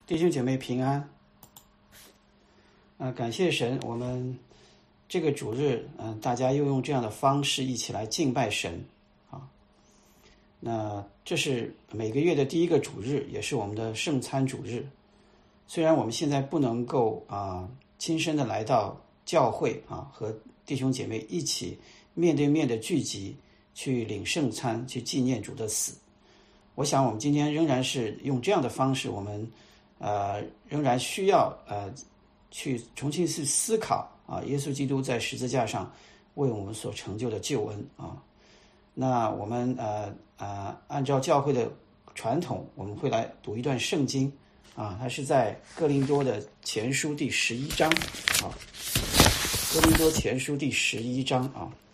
弟兄姐妹平安。感谢神，我们这个主日，大家又用这样的方式一起来敬拜神啊。那这是每个月的第一个主日，也是我们的圣餐主日。虽然我们现在不能够亲身的来到教会和弟兄姐妹一起面对面的聚集，去领圣餐，去纪念主的死。我想我们今天仍然是用这样的方式，我们仍然需要去重新去思考耶稣基督在十字架上为我们所成就的救恩啊。那我们按照教会的传统，我们会来读一段圣经它是在哥林多的前书第11章哥林多前书第11章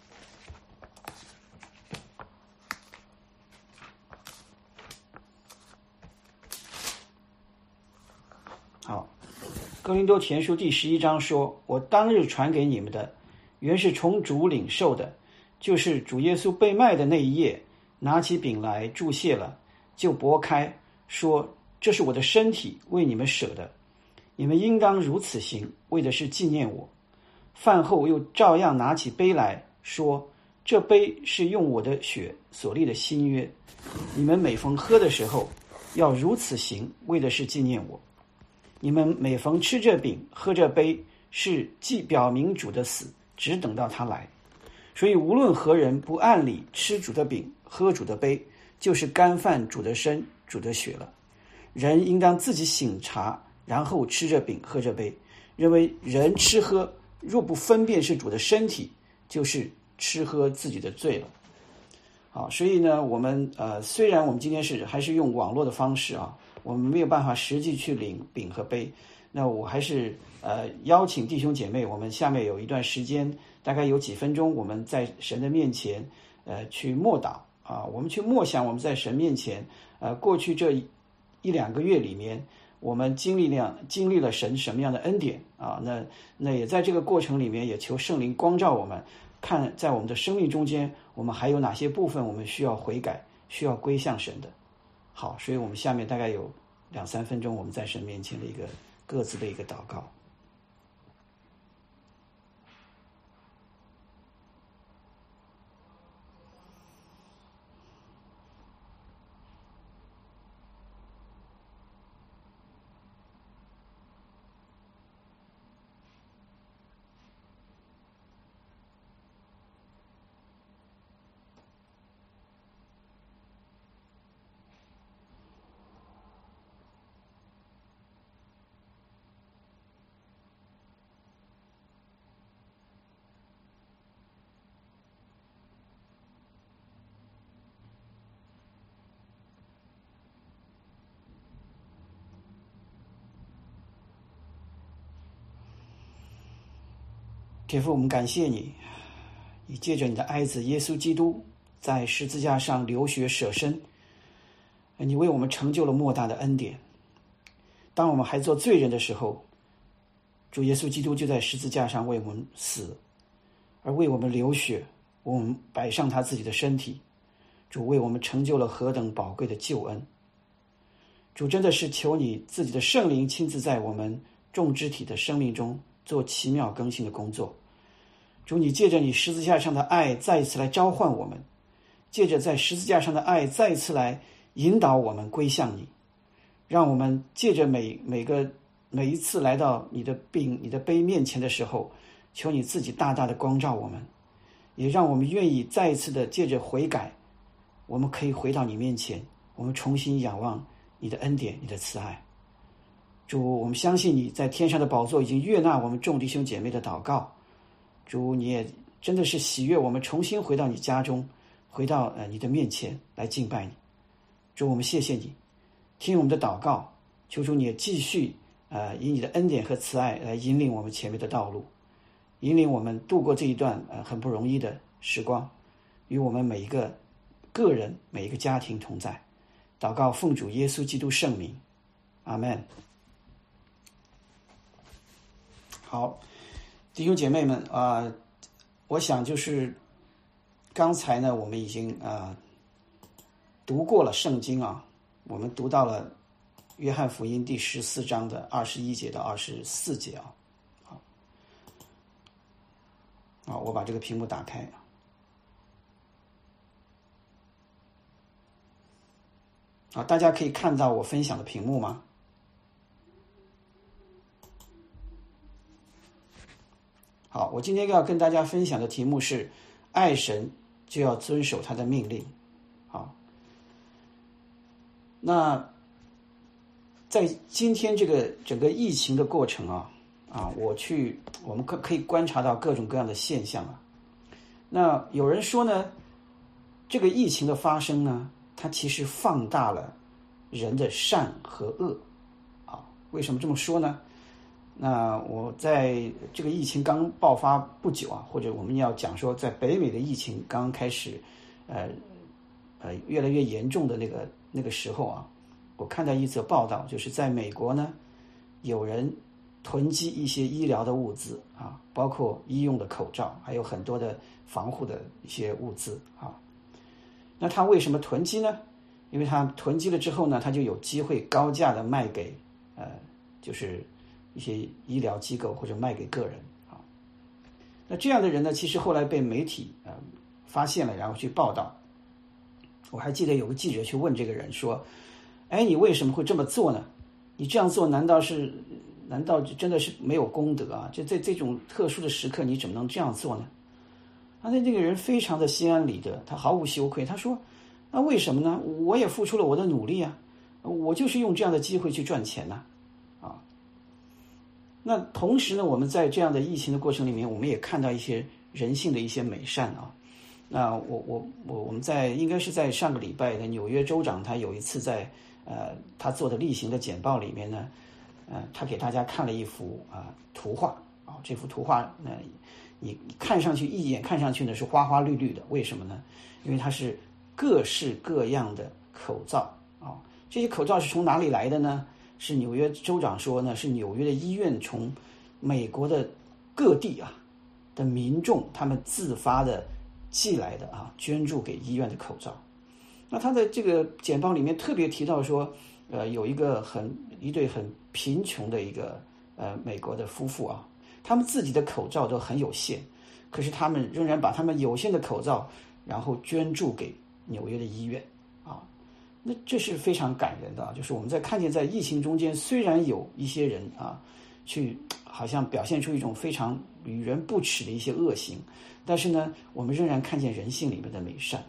哥林多前书第11章说，我当日传给你们的，原是从主领受的，就是主耶稣被卖的那一夜，拿起饼来祝谢了，就擘开，说，这是我的身体，为你们舍的，你们应当如此行，为的是纪念我。饭后又照样拿起杯来说，这杯是用我的血所立的新约，你们每逢喝的时候，要如此行，为的是纪念我。你们每逢吃这饼喝这杯，是既表明主的死，只等到他来。所以无论何人不按理吃主的饼喝主的杯，就是干犯主的身主的血了。人应当自己省察，然后吃这饼喝这杯，认为人吃喝若不分辨是主的身体，就是吃喝自己的罪了。好，所以呢，我们虽然我们今天还是用网络的方式我们没有办法实际去领饼和杯，那我还是邀请弟兄姐妹，我们下面有一段时间，大概有几分钟，我们在神的面前去默祷我们去默想我们在神面前过去这一两个月里面，我们经历了神什么样的恩典那也在这个过程里面，也求圣灵光照我们，看在我们的生命中间，我们还有哪些部分我们需要悔改，需要归向神的。好，所以我们下面大概有2-3分钟，我们在神面前的一个各自的一个祷告。天父，我们感谢你，你借着你的爱子耶稣基督在十字架上流血舍身，你为我们成就了莫大的恩典。当我们还做罪人的时候，主耶稣基督就在十字架上为我们死，而为我们流血，为我们摆上他自己的身体。主为我们成就了何等宝贵的救恩。主真的是求你自己的圣灵亲自在我们众肢体的生命中做奇妙更新的工作。主，你借着你十字架上的爱再一次来召唤我们，借着在十字架上的爱再一次来引导我们归向你，让我们借着每一次来到你的饼你的杯面前的时候，求你自己大大的光照我们，也让我们愿意再一次的借着悔改，我们可以回到你面前，我们重新仰望你的恩典，你的慈爱。主，我们相信你在天上的宝座已经悦纳我们众弟兄姐妹的祷告。主，你也真的是喜悦我们重新回到你家中，回到你的面前来敬拜你。主，我们谢谢你，听我们的祷告，求主你也继续以你的恩典和慈爱来引领我们前面的道路，引领我们度过这一段很不容易的时光，与我们每一个个人每一个家庭同在。祷告奉主耶稣基督圣名，阿们。好，弟兄姐妹们我想就是刚才呢，我们已经读过了圣经我们读到了约翰福音第14章的21节到24节啊。好，我把这个屏幕打开。啊，大家可以看到我分享的屏幕吗？好，我今天要跟大家分享的题目是爱神就要遵守他的命令。好，那在今天这个整个疫情的过程我们可以观察到各种各样的现象啊。那有人说呢，这个疫情的发生呢，它其实放大了人的善和恶啊。为什么这么说呢？那我在这个疫情刚爆发不久啊，或者我们要讲说，在北美的疫情刚开始，越来越严重的那个时候啊，我看到一则报道，就是在美国呢，有人囤积一些医疗的物资啊，包括医用的口罩，还有很多的防护的一些物资啊。那他为什么囤积呢？因为他囤积了之后呢，他就有机会高价的卖给就是一些医疗机构或者卖给个人啊。那这样的人呢，其实后来被媒体发现了，然后去报道。我还记得有个记者去问这个人说：“哎，你为什么会这么做呢？你这样做难道真的是没有功德啊？就在这种特殊的时刻，你怎么能这样做呢？”那个人非常的心安理得，他毫无羞愧。他说：“那为什么呢？我也付出了我的努力啊，我就是用这样的机会去赚钱呢。”那同时呢，我们在这样的疫情的过程里面，我们也看到一些人性的一些美善啊。那我们应该是在上个礼拜的纽约州长，他有一次在他做的例行的简报里面呢，他给大家看了一幅图画啊。这幅图画呢，你一眼看上去呢是花花绿绿的，为什么呢？因为它是各式各样的口罩啊。这些口罩是从哪里来的呢？是纽约州长说呢，是纽约的医院从美国的各地的民众他们自发的寄来的捐助给医院的口罩。那他的这个简报里面特别提到说，有一对很贫穷的一个美国的夫妇啊，他们自己的口罩都很有限，可是他们仍然把他们有限的口罩然后捐助给纽约的医院啊。那这是非常感人的就是我们看见在疫情中间，虽然有一些人去好像表现出一种非常与人不齿的一些恶行，但是呢，我们仍然看见人性里面的美善。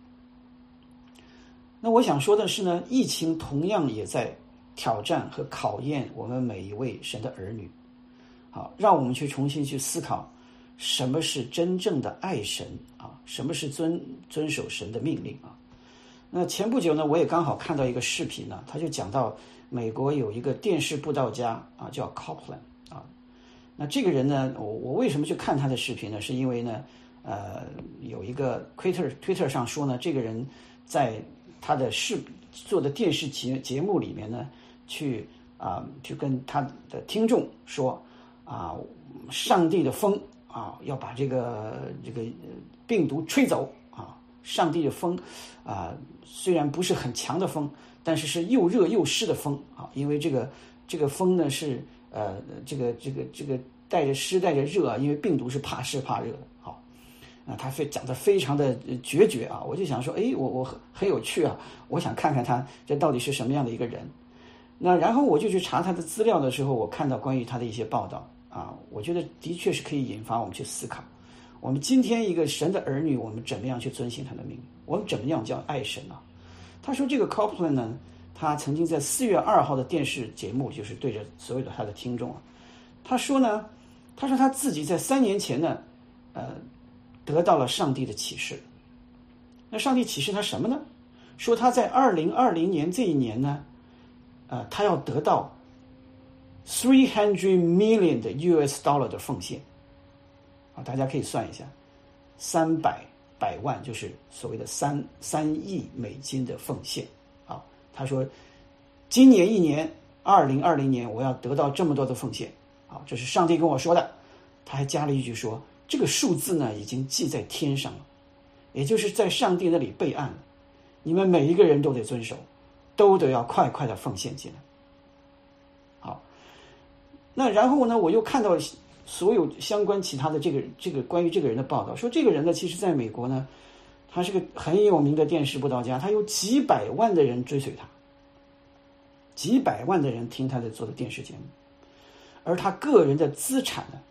那我想说的是呢，疫情同样也在挑战和考验我们每一位神的儿女。好，让我们去重新去思考，什么是真正的爱神什么是遵守神的命令啊。那前不久呢，我也刚好看到一个视频呢，他就讲到美国有一个电视布道家叫 Copeland 那这个人呢，我为什么去看他的视频呢？是因为呢，有一个 Twitter 上说呢，这个人在他的做的电视节目里面呢，去跟他的听众说上帝的风要把这个病毒吹走上帝的风虽然不是很强的风，但是又热又湿的风因为这个风呢是这个带着湿带着热因为病毒是怕湿怕热的。好，那他讲得非常的决绝我就想说，我很有趣我想看看他这到底是什么样的一个人。那然后我就去查他的资料的时候，我看到关于他的一些报道我觉得的确是可以引发我们去思考，我们今天一个神的儿女，我们怎么样去遵行他的命令，我们怎么样叫爱神他说这个 Copeland 呢，他曾经在4月2号的电视节目，就是对着所有的他的听众他说他自己在3年前呢得到了上帝的启示。那上帝启示他什么呢？说他在2020年这一年呢他要得到300 million 的 US dollar 的奉献大家可以算一下，300万就是所谓的3亿美金的奉献他说今年一年2020年我要得到这么多的奉献这是上帝跟我说的。他还加了一句说，这个数字呢已经记在天上了，也就是在上帝那里备案了，你们每一个人都得遵守，都得要快快的奉献进来那然后呢，我又看到所有相关其他的这个关于这个人的报道，说这个人呢，其实在美国呢，他是个很有名的电视布道家，他有几百万的人追随他，几百万的人听他的做的电视节目，而他个人的资产呢，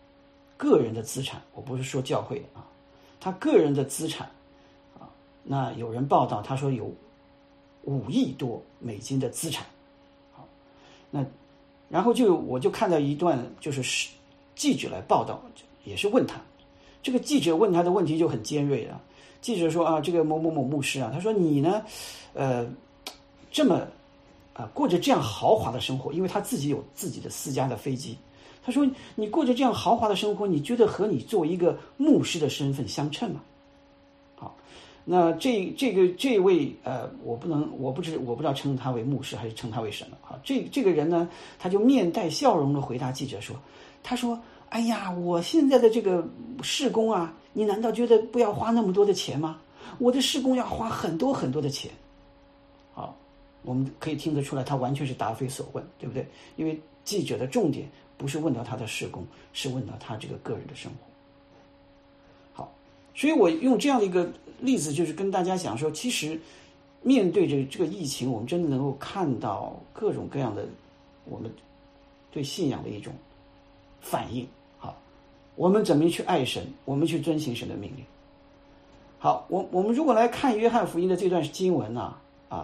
我不是说教会的啊，他个人的资产啊，那有人报道他说有5亿多美金的资产，好，那然后我就看到一段，就是记者来报道，也是问他，这个记者问他的问题就很尖锐啊。记者说啊，这个某某某牧师啊，他说你呢，这么过着这样豪华的生活，因为他自己有自己的私家的飞机。他说你过着这样豪华的生活，你觉得和你作为一个牧师的身份相称吗？好，那这位我不知道称他为牧师还是称他为什么。好，这个人呢，他就面带笑容的回答记者说，他说哎呀，我现在的这个事工啊，你难道觉得不要花那么多的钱吗？我的事工要花很多很多的钱。好，我们可以听得出来，他完全是答非所问，对不对？因为记者的重点不是问到他的事工，是问到他这个个人的生活。好，所以我用这样的一个例子，就是跟大家讲说，其实面对这个疫情，我们真的能够看到各种各样的我们对信仰的一种反应。好，我们怎么去爱神，我们去遵行神的命令。好，我们如果来看约翰福音的这段经文呢，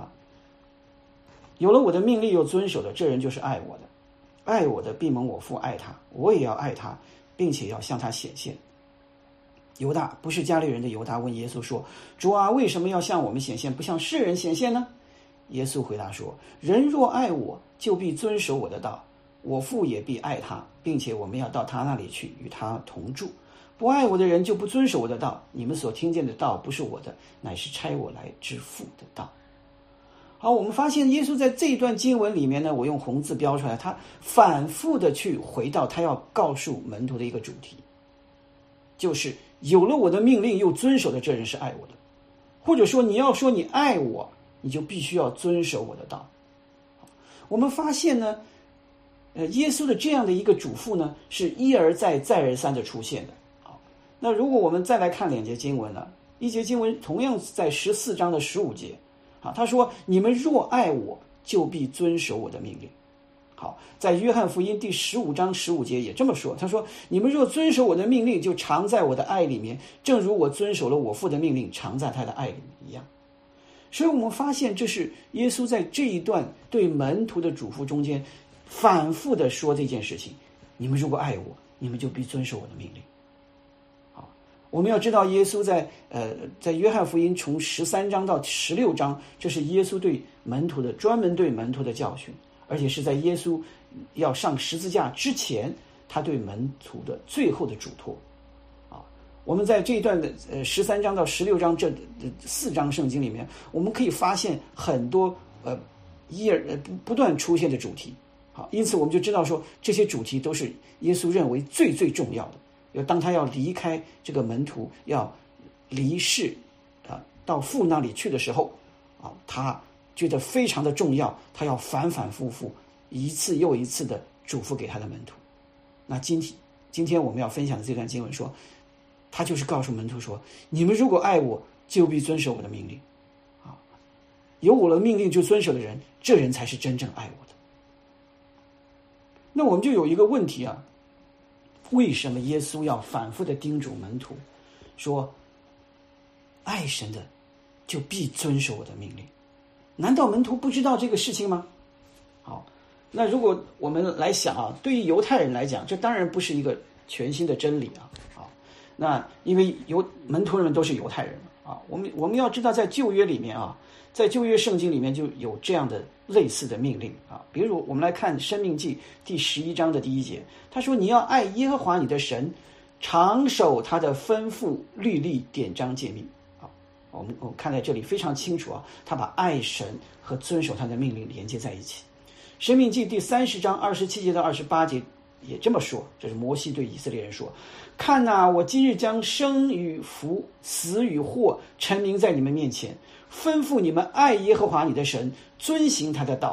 有了我的命令又遵守的，这人就是爱我的。爱我的必蒙我父爱他，我也要爱他，并且要向他显现。犹大，不是加利人的犹大，问耶稣说，主啊，为什么要向我们显现，不向世人显现呢？耶稣回答说，人若爱我，就必遵守我的道，我父也必爱他，并且我们要到他那里去，与他同住。不爱我的人就不遵守我的道，你们所听见的道不是我的，乃是差我来之父的道。好，我们发现耶稣在这一段经文里面呢，我用红字标出来，他反复的去回到他要告诉门徒的一个主题，就是有了我的命令又遵守的，这人是爱我的。或者说你要说你爱我，你就必须要遵守我的道。我们发现呢，耶稣的这样的一个嘱咐呢，是一而再再而三的出现的。好，那如果我们再来看2节经文了，一节经文同样在14章的15节。好，他说你们若爱我，就必遵守我的命令。好，在约翰福音第15章15节也这么说，他说你们若遵守我的命令，就常在我的爱里面，正如我遵守了我父的命令，常在他的爱里面一样。所以我们发现，这是耶稣在这一段对门徒的嘱咐中间反复的说这件事情，你们如果爱我，你们就必遵守我的命令。我们要知道，耶稣在约翰福音从13章到16章，这是耶稣对门徒的专门对门徒的教训，而且是在耶稣要上十字架之前，他对门徒的最后的嘱托。我们在这一段的13章到16章这4章圣经里面，我们可以发现很多不断出现的主题。好，因此我们就知道说，这些主题都是耶稣认为最最重要的。当他要离开这个门徒，要离世到父那里去的时候他觉得非常的重要，他要反反复复一次又一次的嘱咐给他的门徒。那今天我们要分享的这段经文说，他就是告诉门徒说，你们如果爱我，就必遵守我的命令。有我的命令就遵守的人，这人才是真正爱我的。那我们就有一个问题为什么耶稣要反复的叮嘱门徒说，爱神的就必遵守我的命令？难道门徒不知道这个事情吗？好，那如果我们来想对于犹太人来讲，这当然不是一个全新的真理那因为门徒们都是犹太人我们要知道，在旧约里面在旧约圣经里面就有这样的类似的命令比如我们来看申命记第11章的第1节，他说你要爱耶和华你的神，常守他的吩咐律例典章诫命。我们看在这里非常清楚他把爱神和遵守他的命令连接在一起。申命记第30章27节到28节也这么说，这是摩西对以色列人说，看我今日将生与福死与祸陈明在你们面前，吩咐你们爱耶和华你的神，遵行他的道，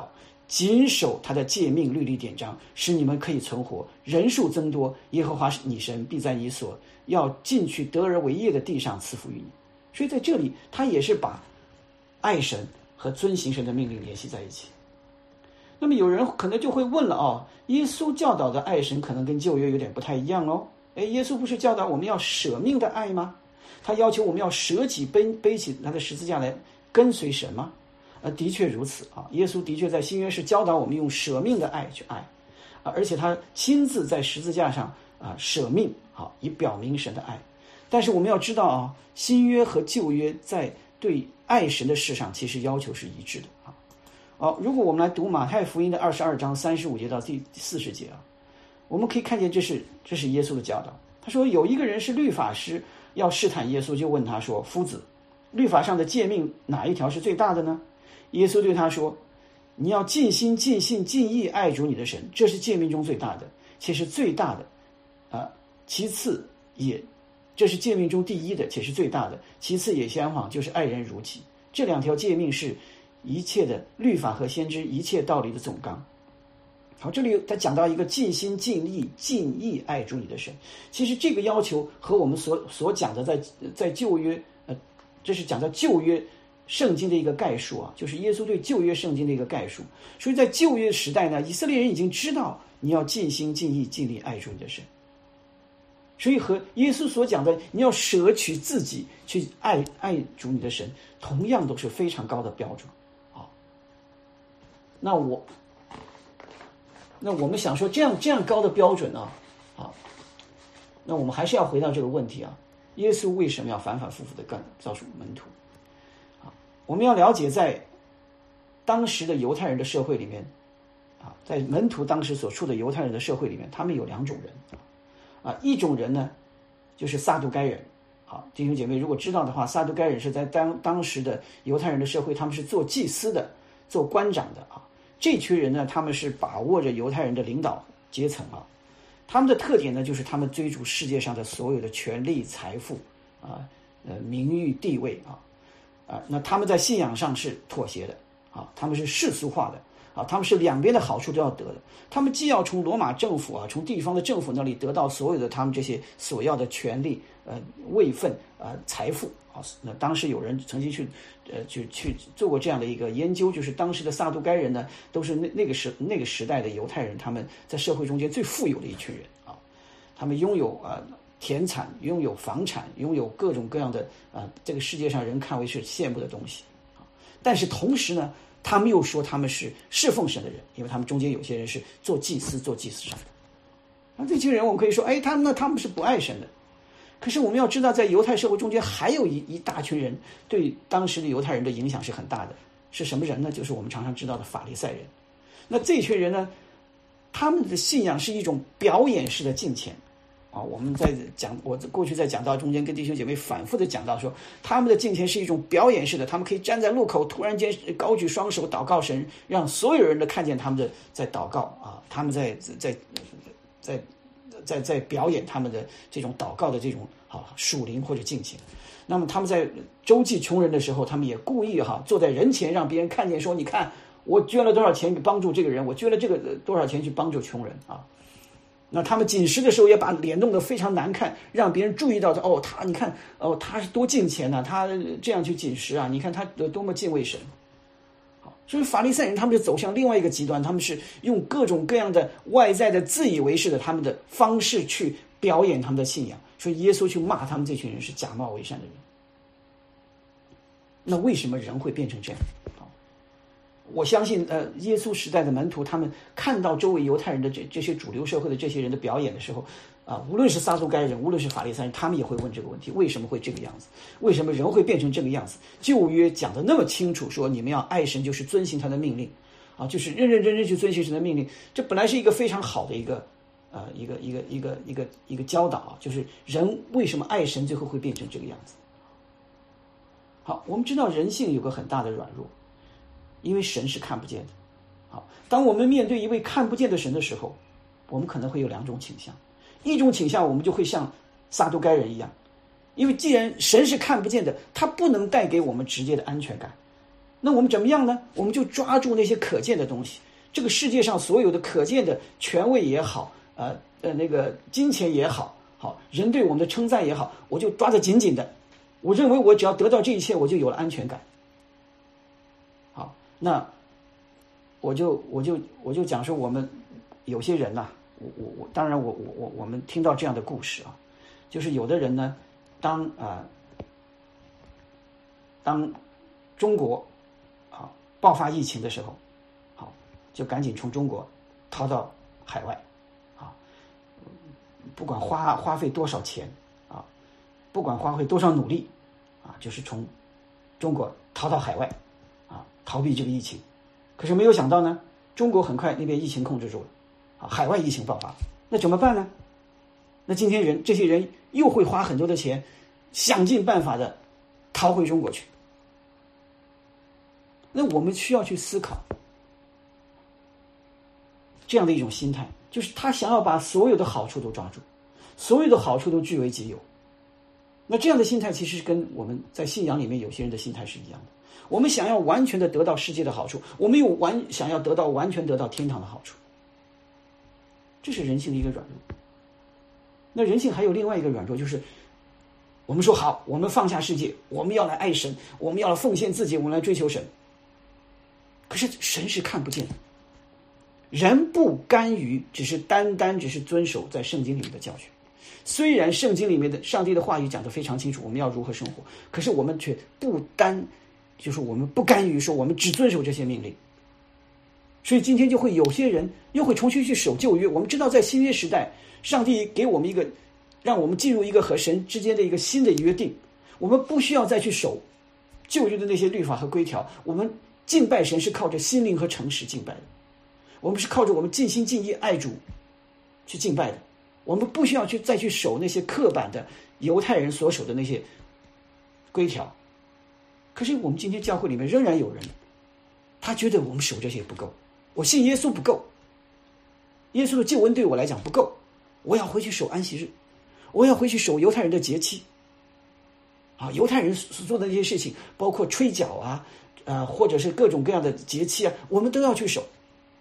谨守他的诫命律例典章，使你们可以存活，人数增多，耶和华你神必在你所要进去得而为业的地上赐福于你。所以在这里他也是把爱神和遵行神的命令联系在一起。那么有人可能就会问了耶稣教导的爱神可能跟旧约有点不太一样哦。耶稣不是教导我们要舍命的爱吗？他要求我们要舍己背起他的十字架来跟随神吗？的确如此啊，耶稣的确在新约是教导我们用舍命的爱去爱而且他亲自在十字架上舍命以表明神的爱。但是我们要知道新约和旧约在对爱神的事上其实要求是一致的如果我们来读马太福音的22章35节到第40节我们可以看见这是耶稣的教导。他说有一个人是律法师，要试探耶稣，就问他说：夫子，律法上的诫命哪一条是最大的呢？耶稣对他说：你要尽心尽性尽意爱主你的神，这是诫命中最大的，且是最大的其次这是诫命中第一的，且是最大的，其次也相仿，就是爱人如己。这两条诫命是一切的律法和先知一切道理的总纲。好，这里他讲到一个尽心尽力尽意爱主你的神。其实这个要求和我们所讲的在旧约这是讲到旧约圣经的一个概述就是耶稣对旧约圣经的一个概述。所以在旧约时代呢，以色列人已经知道你要尽心尽意尽力爱主你的神，所以和耶稣所讲的你要舍取自己去爱主你的神，同样都是非常高的标准那我们想说这样高的标准那我们还是要回到这个问题耶稣为什么要反反复复的告诉门徒我们要了解在当时的犹太人的社会里面在门徒当时所处的犹太人的社会里面，他们有两种人一种人呢就是撒都该人弟兄姐妹如果知道的话，撒都该人是在当时的犹太人的社会，他们是做祭司的，做官长的这群人呢，他们是把握着犹太人的领导阶层他们的特点呢，就是他们追逐世界上的所有的权力、财富名誉、地位那他们在信仰上是妥协的他们是世俗化的他们是两边的好处都要得的。他们既要从罗马政府从地方的政府那里得到所有的他们这些所要的权利、位分、财富那当时有人曾经去做过这样的一个研究，就是当时的撒都该人呢，都是那个时代的犹太人，他们在社会中间最富有的一群人他们拥有田产，拥有房产，拥有各种各样的这个世界上人看为是羡慕的东西但是同时呢，他们又说他们是侍奉神的人，因为他们中间有些人是做祭司上的那这群人我们可以说他们是不爱神的。可是我们要知道，在犹太社会中间还有一大群人对当时的犹太人的影响是很大的。是什么人呢？就是我们常常知道的法利赛人。那这群人呢，他们的信仰是一种表演式的敬虔我们我过去在讲道中间跟弟兄姐妹反复的讲到说，他们的敬虔是一种表演式的，他们可以站在路口突然间高举双手祷告神，让所有人都看见他们的在祷告他们在表演他们的这种祷告的这种属灵或者敬虔。那么他们在周济穷人的时候，他们也故意坐在人前让别人看见说，你看我捐了多少钱去帮助这个人，我捐了这个多少钱去帮助穷人那他们饮食的时候也把脸弄得非常难看，让别人注意到你看他是多敬虔他这样去饮食你看他多么敬畏神。所以法利赛人他们就走向另外一个极端，他们是用各种各样的外在的自以为是的他们的方式去表演他们的信仰。所以耶稣去骂他们这群人是假冒为善的人。那为什么人会变成这样我相信耶稣时代的门徒，他们看到周围犹太人的这些主流社会的这些人的表演的时候无论是撒都该人，无论是法利赛人，他们也会问这个问题：为什么会这个样子？为什么人会变成这个样子？旧约讲得那么清楚，说你们要爱神，就是遵行他的命令就是认认真真去遵行神的命令。这本来是一个非常好的一个教导就是人为什么爱神，最后会变成这个样子。好，我们知道人性有个很大的软弱，因为神是看不见的。好，当我们面对一位看不见的神的时候，我们可能会有两种倾向。一种倾向，我们就会像撒都该人一样，因为既然神是看不见的，他不能带给我们直接的安全感，那我们怎么样呢？我们就抓住那些可见的东西， 这个世界上所有的可见的权位也好，那个金钱也好，好人对我们的称赞也好，我就抓得紧紧的。我认为我只要得到这一切，我就有了安全感。好，那我就讲说，我们有些人呐、我当然我们听到这样的故事啊，就是有的人呢，当中国爆发疫情的时候，好就赶紧从中国逃到海外啊，不管花费多少钱啊，不管花费多少努力啊，就是从中国逃到海外啊，逃避这个疫情。可是没有想到呢，中国很快那边疫情控制住了啊，海外疫情爆发，那怎么办呢？那今天这些人又会花很多的钱，想尽办法的逃回中国去。那我们需要去思考这样的一种心态，就是他想要把所有的好处都抓住，所有的好处都据为己有。那这样的心态其实跟我们在信仰里面有些人的心态是一样的。我们想要完全的得到世界的好处，我们又想要完全得到天堂的好处，这是人性的一个软弱。那人性还有另外一个软弱，就是我们说好，我们放下世界，我们要来爱神，我们要来奉献自己，我们来追求神。可是神是看不见的，人不甘于只是遵守在圣经里面的教训。虽然圣经里面的上帝的话语讲得非常清楚，我们要如何生活，可是我们却就是我们不甘于说我们只遵守这些命令。所以今天就会有些人又会重新去守旧约。我们知道在新约时代，上帝给我们让我们进入一个和神之间的一个新的约定，我们不需要再去守旧约的那些律法和规条，我们敬拜神是靠着心灵和诚实敬拜的，我们是靠着我们尽心尽意爱主去敬拜的，我们不需要再去守那些刻板的犹太人所守的那些规条。可是我们今天教会里面仍然有人，他觉得我们守这些不够，我信耶稣不够，耶稣的救恩对我来讲不够，我要回去守安息日，我要回去守犹太人的节期啊，犹太人所做的那些事情，包括吹角啊，或者是各种各样的节期啊，我们都要去守。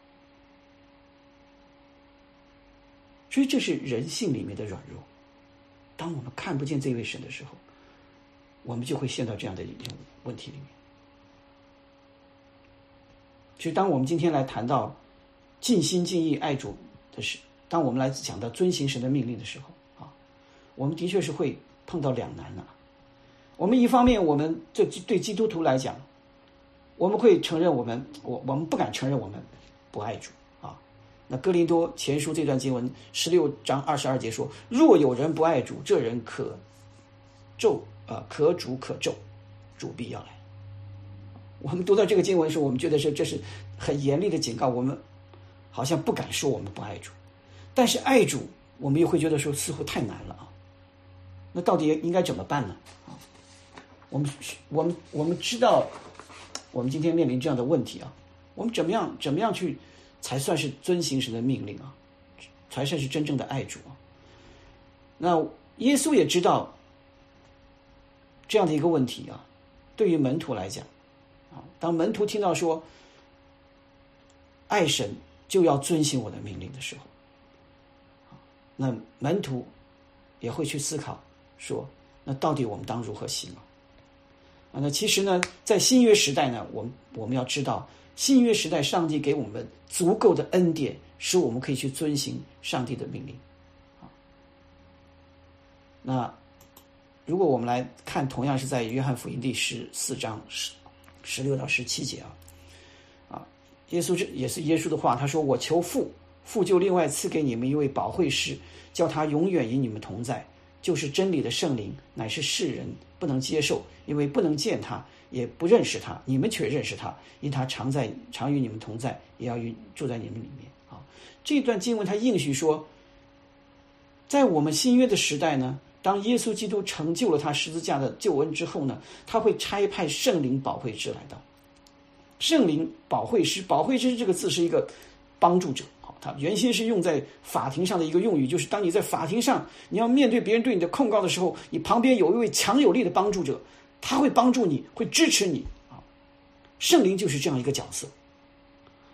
所以这是人性里面的软弱。当我们看不见这位神的时候，我们就会陷到这样的一种问题里面。所以当我们今天来谈到尽心尽意爱主的时，当我们来讲到遵行神的命令的时候我们的确是会碰到两难我们一方面，我们这对基督徒来讲，我们会承认我们不敢承认我们不爱主那哥林多前书这段经文16章22节说，若有人不爱主，这人可诅可咒，主必要来。我们读到这个经文的时候，我们觉得这是很严厉的警告，我们好像不敢说我们不爱主，但是爱主我们又会觉得说似乎太难了那到底应该怎么办呢我们知道我们今天面临这样的问题我们怎么样去才算是遵行神的命令才算是真正的爱主那耶稣也知道这样的一个问题对于门徒来讲当门徒听到说爱神就要遵行我的命令的时候，那门徒也会去思考说，那到底我们当如何行那其实呢，在新约时代呢，我们要知道，新约时代上帝给我们足够的恩典，使我们可以去遵行上帝的命令那如果我们来看，同样是在约翰福音第14章16到17节耶稣这也是耶稣的话，他说，我求父，父就另外赐给你们一位保惠师，叫他永远与你们同在，就是真理的圣灵，乃是世人不能接受，因为不能见他，也不认识他，你们却认识他，因他常与你们同在，也要住在你们里面这段经文他应许说，在我们新约的时代呢，当耶稣基督成就了他十字架的救恩之后呢，他会差派圣灵保惠师来到。圣灵保惠师这个字是一个帮助者它原先是用在法庭上的一个用语，就是当你在法庭上你要面对别人对你的控告的时候，你旁边有一位强有力的帮助者，他会帮助你，会支持你圣灵就是这样一个角色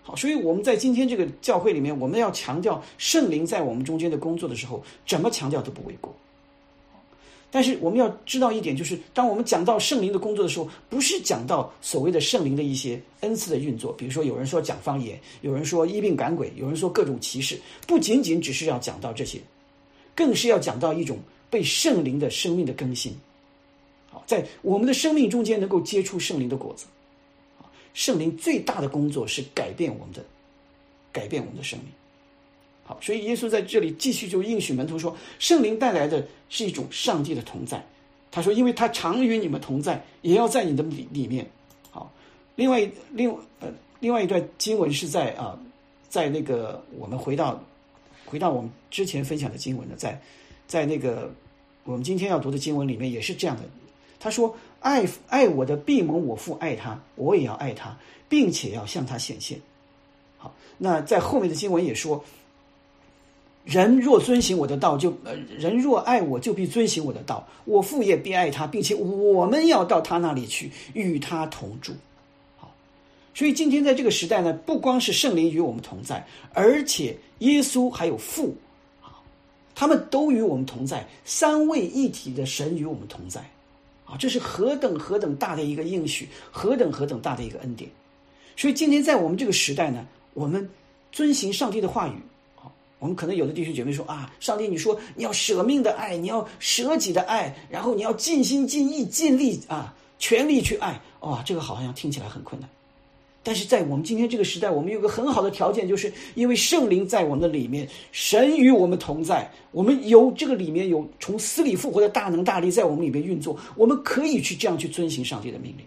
好，所以我们在今天这个教会里面，我们要强调圣灵在我们中间的工作的时候，怎么强调都不为过。但是我们要知道一点，就是当我们讲到圣灵的工作的时候，不是讲到所谓的圣灵的一些恩赐的运作，比如说有人说讲方言，有人说医病赶鬼，有人说各种奇事，不仅仅只是要讲到这些，更是要讲到一种被圣灵的生命的更新。好，在我们的生命中间能够结出圣灵的果子。圣灵最大的工作是改变我们的生命。好，所以耶稣在这里继续就应许门徒说，圣灵带来的是一种上帝的同在。他说，因为他常与你们同在，也要在你的里面。好，另外一段经文是在那个我们回到我们之前分享的经文呢，在那个我们今天要读的经文里面也是这样的。他说，爱我的必蒙我父爱他，我也要爱他，并且要向他显现。好，那在后面的经文也说，人若遵行我的道，人若爱我，就必遵行我的道，我父也必爱他，并且我们要到他那里去，与他同住。好，所以今天在这个时代呢，不光是圣灵与我们同在，而且耶稣还有父，他们都与我们同在，三位一体的神与我们同在。这是何等大的一个应许，何等大的一个恩典。所以今天在我们这个时代呢，我们遵行上帝的话语。我们可能有的弟兄姐妹说上帝你说你要舍命的爱，你要舍己的爱，然后你要尽心尽意尽力全力去爱。这个好像听起来很困难。但是在我们今天这个时代，我们有个很好的条件，就是因为圣灵在我们的里面，神与我们同在，我们有这个里面有从死里复活的大能大力在我们里面运作，我们可以去这样去遵行上帝的命令。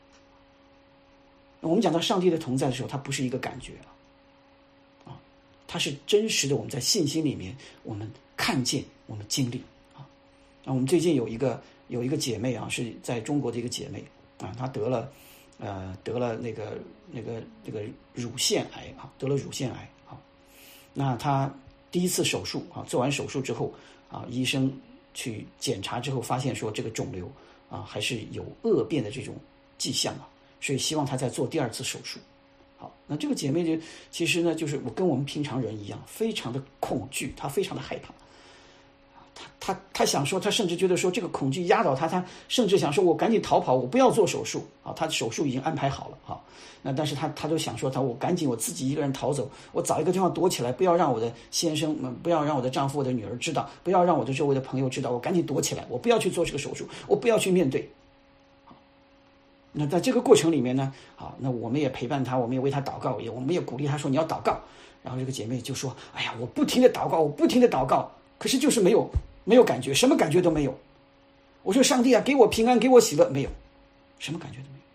我们讲到上帝的同在的时候，它不是一个感觉它是真实的，我们在信心里面我们看见，我们经历我们最近有一个姐妹是在中国的一个姐妹她得了那个乳腺癌得了乳腺癌那她第一次手术做完手术之后医生去检查之后发现说这个肿瘤还是有恶变的这种迹象所以希望她再做第二次手术。好，那这个姐妹其实呢，就是我跟我们平常人一样，非常的恐惧，她非常的害怕。他想说，他甚至觉得说这个恐惧压倒他，他甚至想说我赶紧逃跑，我不要做手术他的手术已经安排好了那但是他都想说我赶紧我自己一个人逃走，我找一个地方躲起来，不要让我的先生不要让我的丈夫我的女儿知道，不要让我的周围的朋友知道，我赶紧躲起来，我不要去做这个手术，我不要去面对。那在这个过程里面呢那我们也陪伴他，我们也为他祷告，我们也鼓励他说你要祷告。然后这个姐妹就说哎呀，我不停的祷告，可是就是没有感觉，什么感觉都没有。我说上帝给我平安，给我喜乐，没有，什么感觉都没有。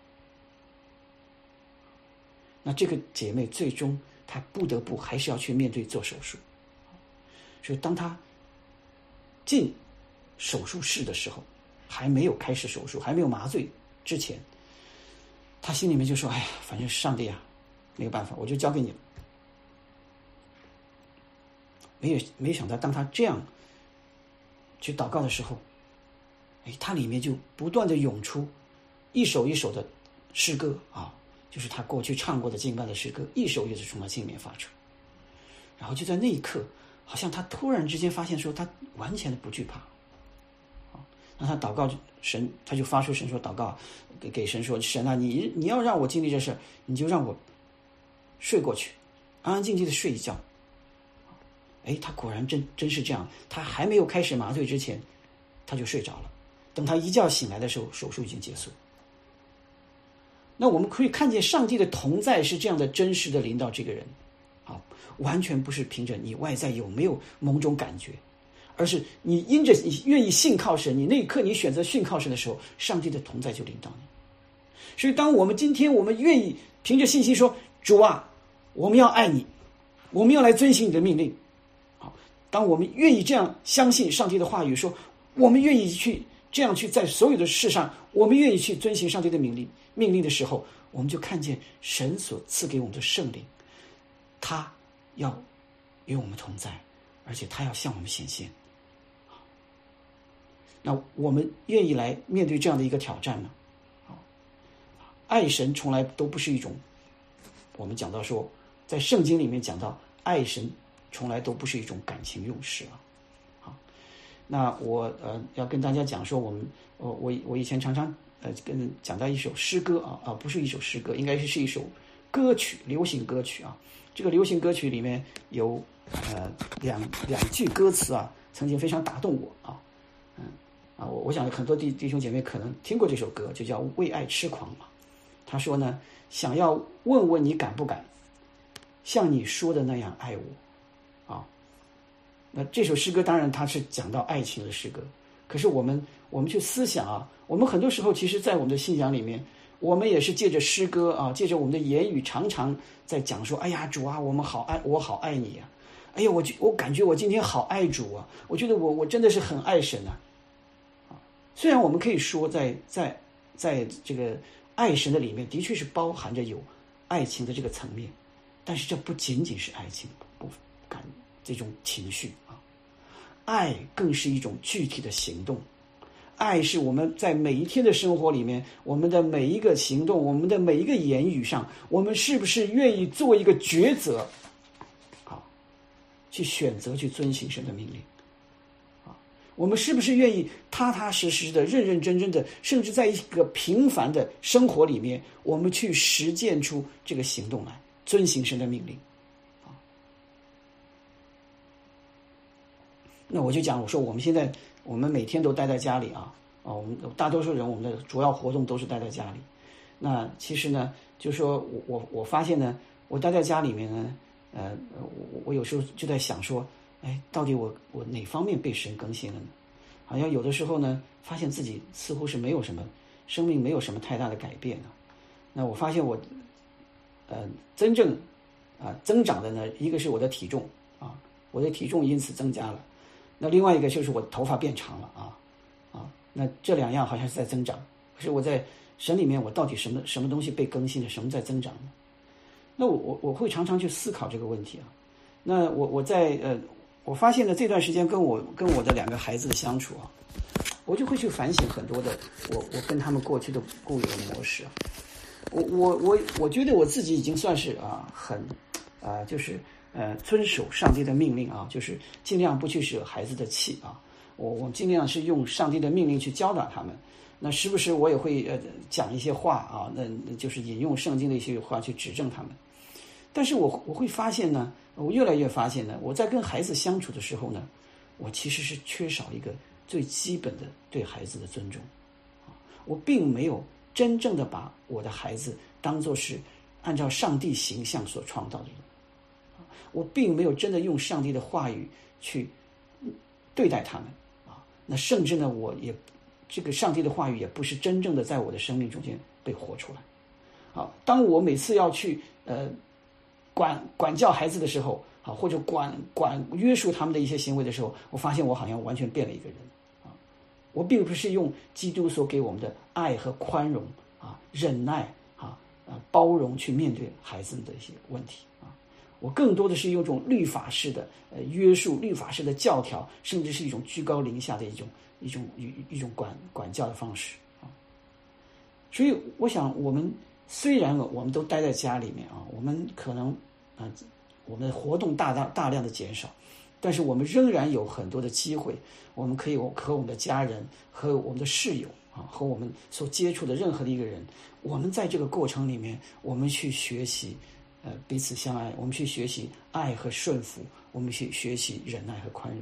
那这个姐妹最终她不得不还是要去面对做手术。所以当她进手术室的时候，还没有开始手术，还没有麻醉之前，她心里面就说哎呀，反正上帝没有办法，我就交给你了。没想到当她这样去祷告的时候，他里面就不断的涌出一首一首的诗歌就是他过去唱过的敬拜的诗歌，一首一首从他心里面发出。然后就在那一刻，好像他突然之间发现说他完全的不惧怕那他祷告神，他就发出神说祷告给神说，神你要让我经历这事，你就让我睡过去，安安静静的睡一觉。他果然真是这样，他还没有开始麻醉之前他就睡着了，等他一觉醒来的时候，手术已经结束。那我们可以看见上帝的同在是这样的真实的临到这个人完全不是凭着你外在有没有某种感觉，而是你因着你愿意信靠神，你那一刻你选择信靠神的时候，上帝的同在就临到你。所以当我们今天我们愿意凭着信心说，主我们要爱你，我们要来遵行你的命令。当我们愿意这样相信上帝的话语，说我们愿意去这样去在所有的事上，我们愿意去遵行上帝的命令的时候，我们就看见神所赐给我们的圣灵，他要与我们同在，而且他要向我们显现。那我们愿意来面对这样的一个挑战吗？爱神从来都不是一种我们讲到说在圣经里面讲到，爱神从来都不是一种感情用事啊。好，那我要跟大家讲说，我以前常常跟讲到一首诗歌不是一首诗歌，应该是一首歌曲，流行歌曲啊。这个流行歌曲里面有两句歌词啊，曾经非常打动我啊。我想很多弟兄姐妹可能听过这首歌，就叫《为爱痴狂》嘛。他说呢，想要问问你敢不敢像你说的那样爱我啊。那这首诗歌当然它是讲到爱情的诗歌，可是我们去思想啊，我们很多时候其实在我们的信仰里面，我们也是借着诗歌啊，借着我们的言语，常常在讲说，哎呀主啊，我好爱你啊，哎呀我感觉我今天好爱主啊，我觉得我真的是很爱神啊。虽然我们可以说在这个爱神的里面的确是包含着有爱情的这个层面，但是这不仅仅是爱情这种情绪啊，爱更是一种具体的行动。爱是我们在每一天的生活里面，我们的每一个行动，我们的每一个言语上，我们是不是愿意做一个抉择去选择去遵行神的命令。我们是不是愿意踏踏实实的、认认真真的，甚至在一个平凡的生活里面，我们去实践出这个行动来，遵行神的命令那我就讲，我说我们每天都待在家里我们大多数人我们的主要活动都是待在家里。那其实呢，就是说我发现呢，我待在家里面呢，我有时候就在想说，到底我哪方面被神更新了呢？好像有的时候呢，发现自己似乎是生命没有什么太大的改变那我发现我真正增长的呢，一个是我的体重我的体重因此增加了。那另外一个就是我的头发变长了那这两样好像是在增长。可是我在神里面，我到底什么东西被更新了，什么在增长呢？那我会常常去思考这个问题那我发现呢，这段时间跟我的两个孩子的相处我就会去反省很多的我跟他们过去的固有的模式我觉得我自己已经算是很就是遵守上帝的命令就是尽量不去惹孩子的气我尽量是用上帝的命令去教导他们。那时不时我也会讲一些话那就是引用圣经的一些话去指正他们。但是我会发现呢，我越来越发现呢，我在跟孩子相处的时候呢，我其实是缺少一个最基本的对孩子的尊重我并没有真正的把我的孩子当作是按照上帝形象所创造的人我并没有真的用上帝的话语去对待他们那甚至呢，我也这个上帝的话语也不是真正的在我的生命中间被活出来当我每次要去管教孩子的时候或者约束他们的一些行为的时候，我发现我好像完全变了一个人我并不是用基督所给我们的爱和宽容忍耐包容去面对孩子们的一些问题我更多的是用一种律法式的约束、律法式的教条，甚至是一种居高临下的一种管教的方式所以我想，我们虽然我们都待在家里面我们可能我们的活动大量的减少，但是我们仍然有很多的机会，我们可以和我们的家人、和我们的室友和我们所接触的任何的一个人，我们在这个过程里面，我们去学习彼此相爱，我们去学习爱和顺服，我们去学习忍耐和宽容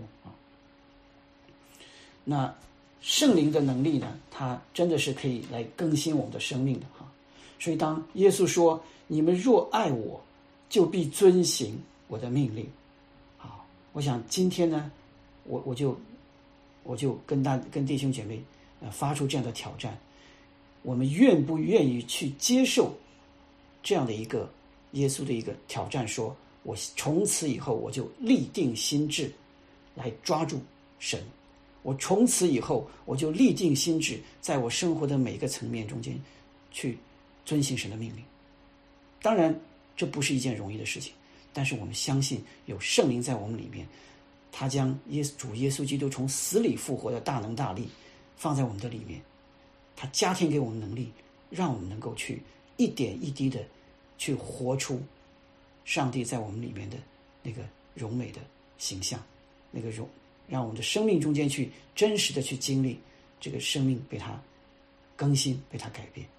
那圣灵的能力呢，它真的是可以来更新我们的生命的所以当耶稣说你们若爱我，就必遵行我的命令我想今天呢，我就跟弟兄姐妹发出这样的挑战，我们愿不愿意去接受这样的一个耶稣的一个挑战，说我从此以后我就立定心志来抓住神，我从此以后我就立定心志，在我生活的每一个层面中间去遵行神的命令。当然这不是一件容易的事情，但是我们相信有圣灵在我们里面，他将主耶稣基督从死里复活的大能大力放在我们的里面，他加添给我们能力，让我们能够去一点一滴的去活出上帝在我们里面的那个荣美的形象，那个让我们的生命中间去真实的去经历这个生命被他更新，被他改变。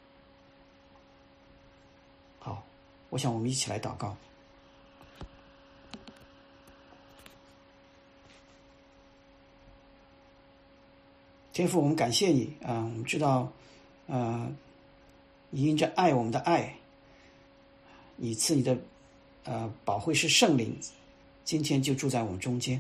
好，我想我们一起来祷告。天父，我们感谢你啊！我们知道，你因着爱我们的爱，你赐你的宝贵是圣灵，今天就住在我们中间。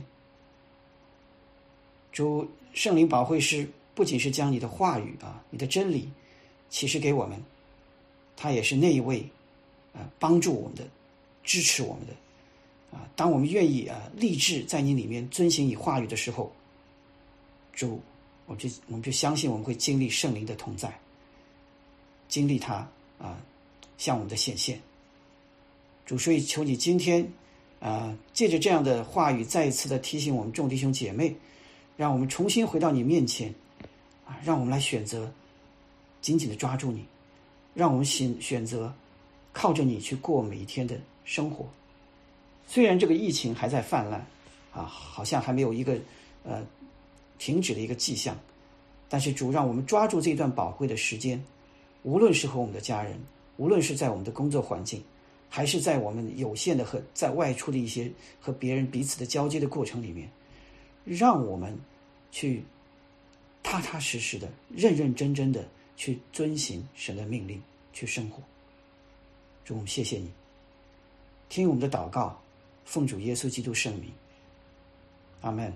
主，圣灵宝贵师不仅是将你的话语你的真理启示给我们，他也是那一位帮助我们的、支持我们的当我们愿意立志在你里面遵行你话语的时候，主，我们就相信我们会经历圣灵的同在，经历他向我们的显现。主，所以求你今天借着这样的话语再一次的提醒我们众弟兄姐妹，让我们重新回到你面前让我们来选择紧紧的抓住你，让我们选择靠着你去过每一天的生活。虽然这个疫情还在泛滥好像还没有一个停止的一个迹象，但是主，让我们抓住这段宝贵的时间，无论是和我们的家人，无论是在我们的工作环境，还是在我们有限的和在外出的一些和别人彼此的交接的过程里面，让我们去踏踏实实的、认认真真的去遵行神的命令，去生活。主，我们谢谢你，听我们的祷告，奉主耶稣基督圣名，阿们。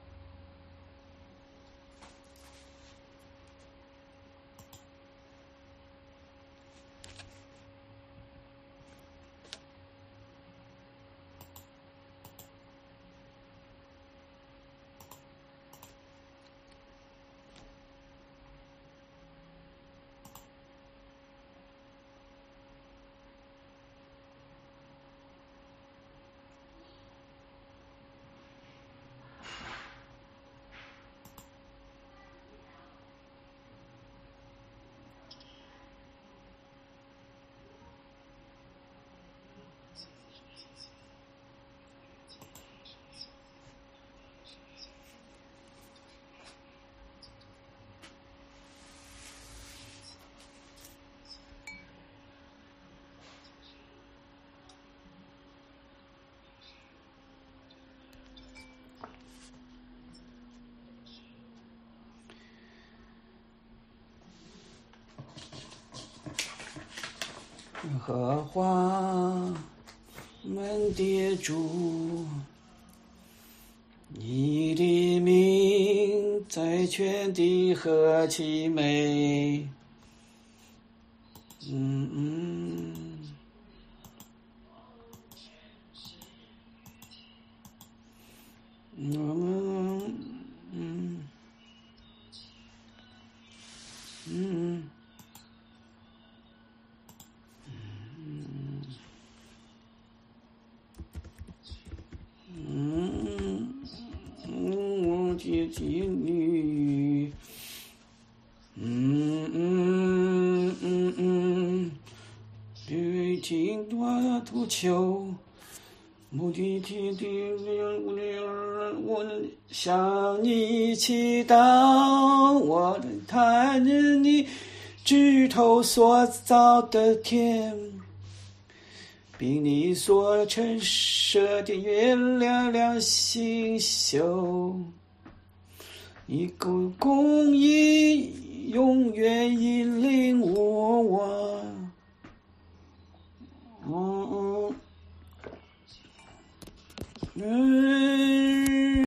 耶和华们的主，你的名在全地何其美！我的子女，对听我呼求，目的天地我向你祈祷，我看见你指头所造的天，并你所陈设的月亮亮星宿，你公义永远引领我。